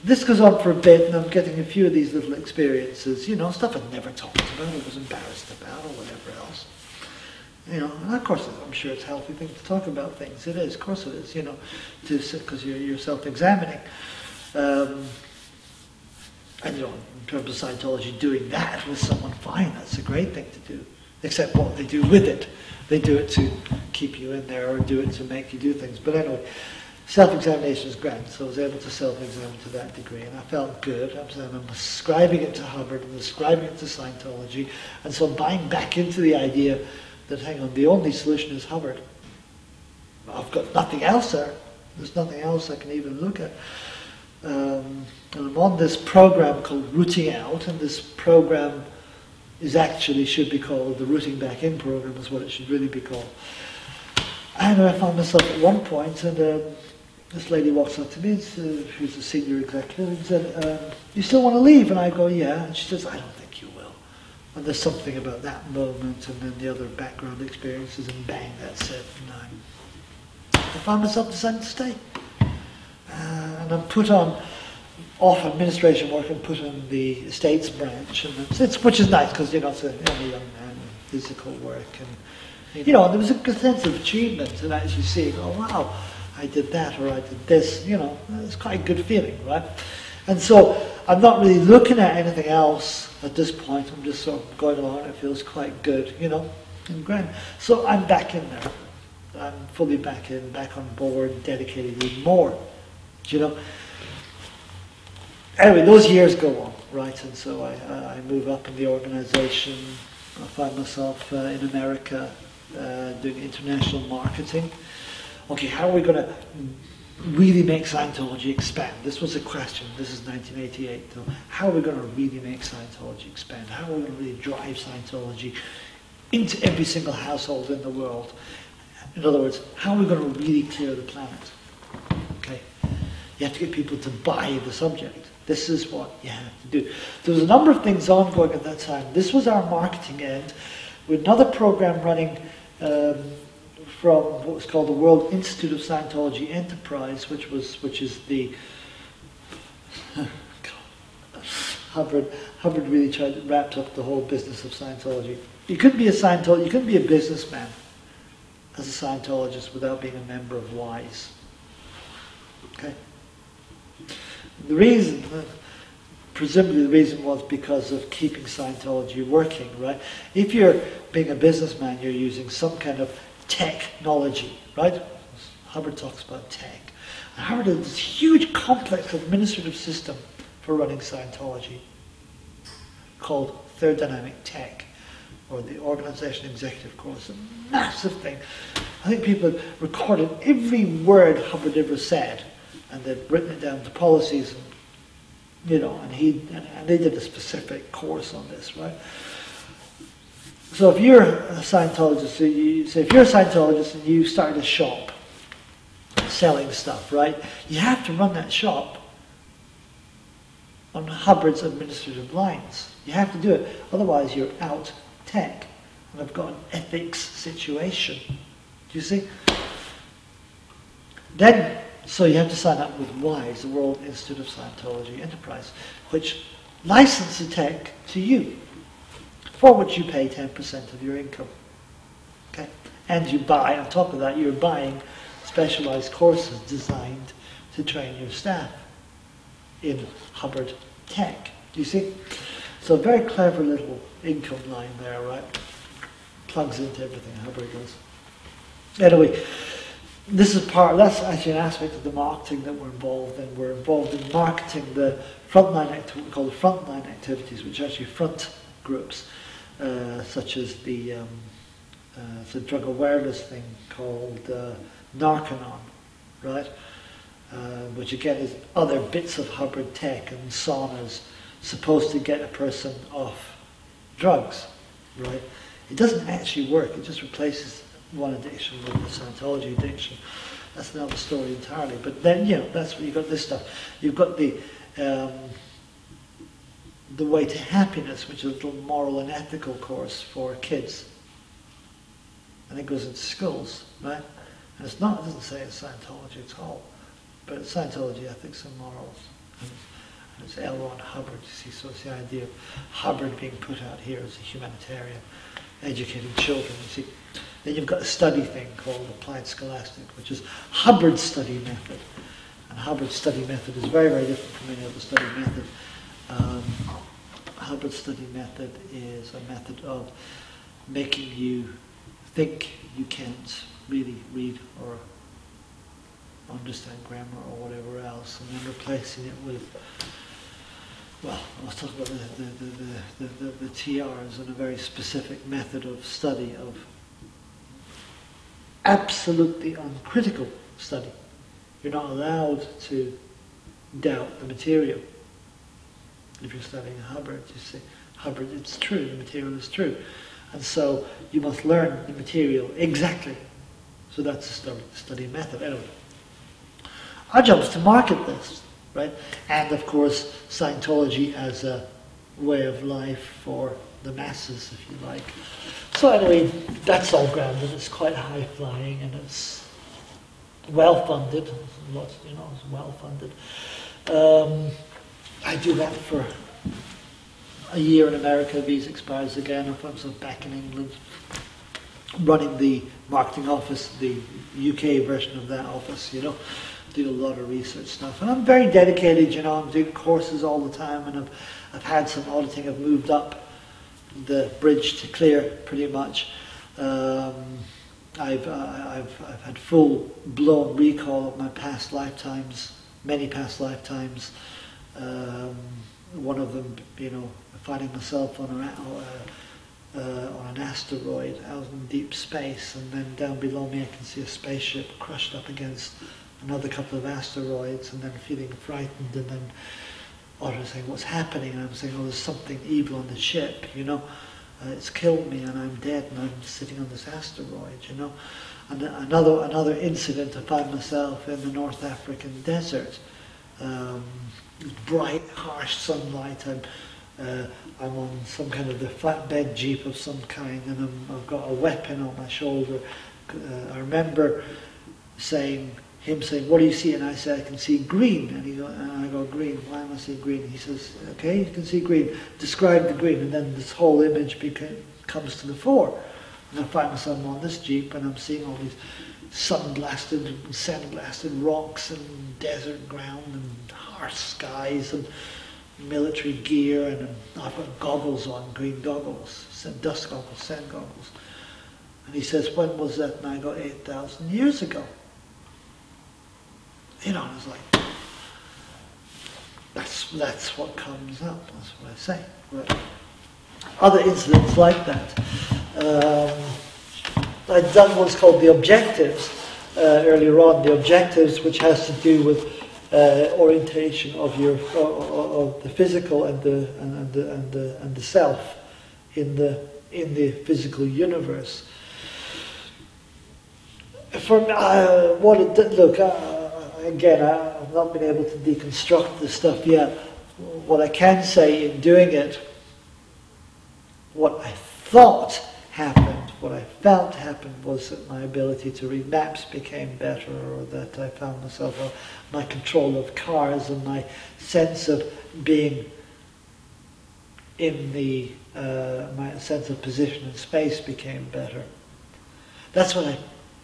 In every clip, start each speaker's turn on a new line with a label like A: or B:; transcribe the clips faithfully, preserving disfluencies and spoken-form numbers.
A: This goes on for a bit, and I'm getting a few of these little experiences, you know, stuff I'd never talked about, I was embarrassed about, or whatever else. You know, and of course, I'm sure it's a healthy thing to talk about things. It is, of course it is, you know, because you're, you're self-examining. Um, and, you know, in terms of Scientology, doing that with someone, fine, that's a great thing to do. Except what they do with it. They do it to keep you in there, or do it to make you do things. But anyway, self-examination is grand, so I was able to self-examine to that degree, and I felt good. I'm ascribing it to Hubbard, and ascribing it to Scientology, and so I'm buying back into the idea that, hang on, the only solution is Hubbard. I've got nothing else there. There's nothing else I can even look at. Um, and I'm on this program called Rooting Out, and this program is actually, should be called the Rooting Back In program, is what it should really be called. And I found myself at one point, and um, this lady walks up to me, uh, who's a senior executive, and said, um, you still want to leave? And I go, yeah. And she says, I don't think you will. And there's something about that moment, and then the other background experiences, and bang, that's it. And I, I found myself deciding to stay. Uh, and I'm put on, off administration work, and put on the estates branch, and it's, it's, which is nice, because, you know, it's a, I'm a young man, physical work, and, you know, there was a good sense of achievement, and actually seeing, oh, wow, I did that, or I did this, you know, it's quite a good feeling, right? And so I'm not really looking at anything else at this point. I'm just sort of going along, and it feels quite good, you know, and grand. So I'm back in there. I'm fully back in, back on board, dedicated even more, you know. Anyway, those years go on, right? And so I, I move up in the organization. I find myself uh, in America uh, doing international marketing. Okay, how are we going to really make Scientology expand? This was a question. This is nineteen eighty-eight. So how are we going to really make Scientology expand? How are we going to really drive Scientology into every single household in the world? In other words, how are we going to really clear the planet? Okay, you have to get people to buy the subject. This is what you have to do. There was a number of things ongoing at that time. This was our marketing end, with another program running um, from what was called the World Institute of Scientology Enterprise, which was which is the Hubbard. Hubbard really tried to wrap up the whole business of Scientology. You couldn't be a Scientologist. You couldn't be a businessman as a Scientologist without being a member of WISE. Okay. The reason, uh, presumably the reason was because of keeping Scientology working, right? If you're being a businessman, you're using some kind of technology, right? Hubbard talks about tech. And Hubbard has this huge complex administrative system for running Scientology called Third Dynamic Tech, or the Organization Executive Course. A massive thing. I think people have recorded every word Hubbard ever said, and they've written it down to policies, and, you know, and he and, and they did a specific course on this, right? So if you're a Scientologist, so, you, so if you're a Scientologist and you start a shop selling stuff, right? You have to run that shop on Hubbard's administrative lines. You have to do it, otherwise you're out tech, and I've got an ethics situation. Do you see? Then. So you have to sign up with WISE, the World Institute of Scientology Enterprise, which licenses tech to you, for which you pay ten percent of your income. Okay? And you buy, on top of that, you're buying specialized courses designed to train your staff in Hubbard tech. Do you see? So a very clever little income line there, right? Plugs into everything Hubbard does. Anyway, this is part, that's actually an aspect of the marketing that we're involved in. We're involved in marketing the frontline activities, called frontline activities, which are actually front groups, uh, such as the um, uh, it's a drug awareness thing called uh, Narcanon, right? Uh, which again is other bits of Hubbard tech and saunas supposed to get a person off drugs, right? It doesn't actually work. It just replaces one addiction with the Scientology addiction. That's another story entirely. But then, you know, that's where you've got this stuff. You've got the um, the Way to Happiness, which is a little moral and ethical course for kids. And it goes into schools, right? And it's not, it doesn't say it's Scientology at all, but it's Scientology ethics and morals. And It's L. Ron Hubbard, you see, so it's the idea of Hubbard being put out here as a humanitarian, educating children, you see. Then you've got a study thing called Applied Scholastic, which is Hubbard's study method. And Hubbard's study method is very, very different from any other study method. Um, Hubbard's study method is a method of making you think you can't really read or understand grammar or whatever else, and then replacing it with, well, I was talking about the, the, the, the, the, the T Rs and a very specific method of study, of absolutely uncritical study. You're not allowed to doubt the material. If you're studying Hubbard, you say, Hubbard, it's true, the material is true. And so you must learn the material exactly. So that's the study, study method. Anyway, our job is to market this, right? And of course, Scientology as a way of life for the masses, if you like. So anyway, that's all grand, and it's quite high-flying, and it's well-funded. Lots, you know, it's well-funded. Um, I do that for a year in America. Visa expires again. I find myself back in England, running the marketing office, the U K version of that office, you know. Do a lot of research stuff. And I'm very dedicated, you know. I'm doing courses all the time, and I've, I've had some auditing. I've moved up the bridge to clear, pretty much. Um, I've, uh, I've, I've had full-blown recall of my past lifetimes, many past lifetimes. Um, one of them, you know, finding myself on, a, uh, uh, on an asteroid out in deep space, and then down below me I can see a spaceship crushed up against another couple of asteroids, and then feeling frightened, and then Otto saying, what's happening? And I'm saying, oh, there's something evil on the ship, you know. Uh, it's killed me, and I'm dead, and I'm sitting on this asteroid, you know. And another, another incident, I find myself in the North African desert. Um, bright, harsh sunlight. I'm, uh, I'm on some kind of the flatbed jeep of some kind, and I'm, I've got a weapon on my shoulder. Uh, I remember saying, him saying, what do you see? And I said, I can see green. And, he go, and I go, green, why am I seeing green? He says, okay, you can see green. Describe the green. And then this whole image became, comes to the fore. And I find myself on this jeep, and I'm seeing all these sun-blasted, sand-blasted rocks and desert ground and harsh skies and military gear, and I've got goggles on, green goggles, dust goggles, sand goggles. And he says, when was that? And I go, eight thousand years ago. You know, I was like, that's, that's what comes up, that's what I say. Right. Other incidents like that. Um, I'd done what's called the objectives uh, earlier on, the objectives which has to do with uh, orientation of your of, of the physical and the and, and the and the and the self in the in the physical universe. For uh, what it did, look uh, again, I, I've not been able to deconstruct this stuff yet. What I can say in doing it, what I thought happened, what I felt happened, was that my ability to read maps became better, or that I found myself, uh, my control of cars and my sense of being in the, uh, my sense of position in space became better. That's what I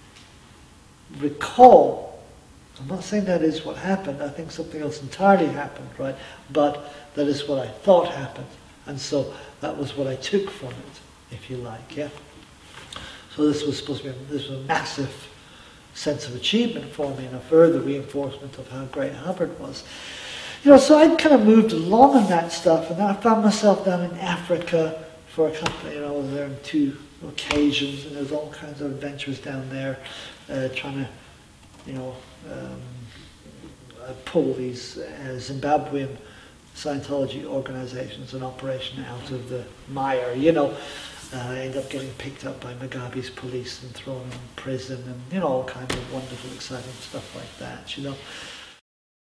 A: recall. I'm not saying that is what happened. I think something else entirely happened, right? But that is what I thought happened. And so that was what I took from it, if you like, yeah? So this was supposed to be, this was a massive sense of achievement for me, and a further reinforcement of how great Hubbard was. You know, so I'd kind of moved along in that stuff, and then I found myself down in Africa for a couple, you know, I was there on two occasions, and there was all kinds of adventures down there, uh, trying to, you know, um, pull these uh, Zimbabwean Scientology organizations and operation out of the mire, you know. Uh, I ended up getting picked up by Mugabe's police and thrown in prison, and, you know, all kinds of wonderful, exciting stuff like that, you know.